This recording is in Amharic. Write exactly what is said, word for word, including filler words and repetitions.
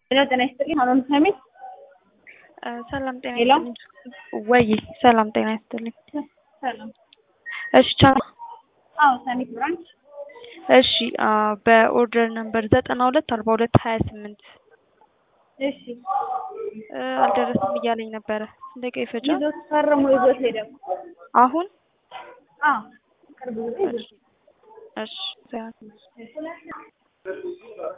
ሄሎ ጤና ይስጥልኝ ሀሩን ሰሚት ሰላም ጤና ሄሎ ይስጥልኝ ወይ ሰላም ጤና ይስጥልኝ ሰላም እሺ ቻው አዎ ሰሚት ብራንች እሺ በኦርደር ነምበር ዘጠና ሁለት አርባ ሁለት ሀያ ስምንት እሺ አልደረስም እያለኝ ነበረ እንደቀ ይፈጃል ይዞት ፈርሞ ይዞት ሄደ አሁን አዎ ቅርብ ጊዜ እሺ እሺ